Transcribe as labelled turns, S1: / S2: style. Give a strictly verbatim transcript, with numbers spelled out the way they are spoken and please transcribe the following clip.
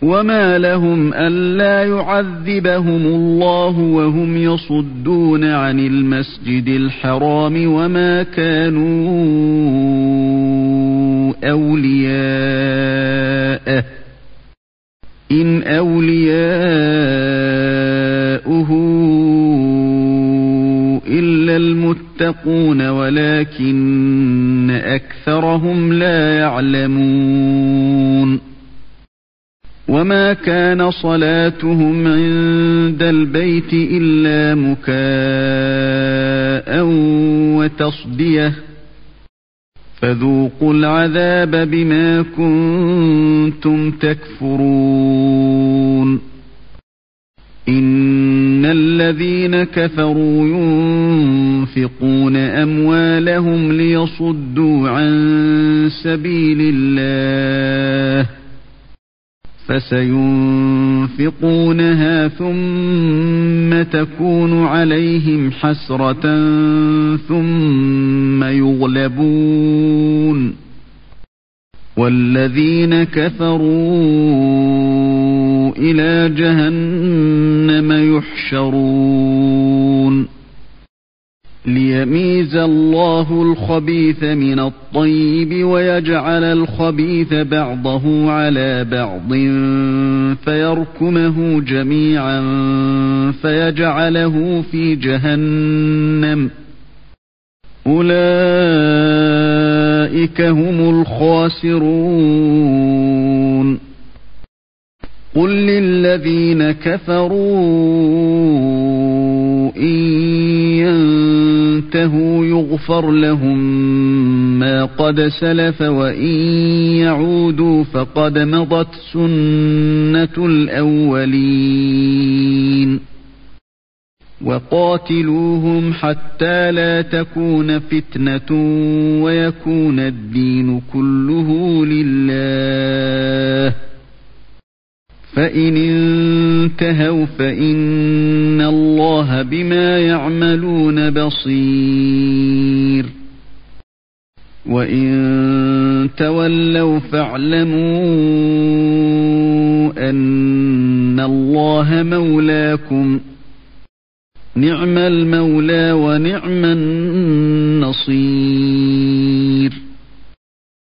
S1: وما لهم ألا يعذبهم الله وهم يصدون عن المسجد الحرام وما كانوا أولياءه إن أولياؤه إلا المتقون ولكن أكثرهم لا يعلمون وما كان صلاتهم عند البيت إلا مكاء وتصدية فذوقوا العذاب بما كنتم تكفرون إن الذين كفروا ينفقون أموالهم ليصدوا عن سبيل الله فسينفقونها ثم تكون عليهم حسرة ثم يغلبون والذين كفروا إلى جهنم يحشرون ليميز الله الخبيث من الطيب ويجعل الخبيث بعضه على بعض فيركمه جميعا فيجعله في جهنم أولئك هم الخاسرون قل للذين كفروا إن ينتهوا يغفر لهم ما قد سلف وإن يعودوا فقد مضت سنة الأولين وقاتلوهم حتى لا تكون فتنة ويكون الدين كله لله فإن انتهوا فإن الله بما يعملون بصير وإن تولوا فاعلموا أن الله مولاكم نعم المولى ونعم النصير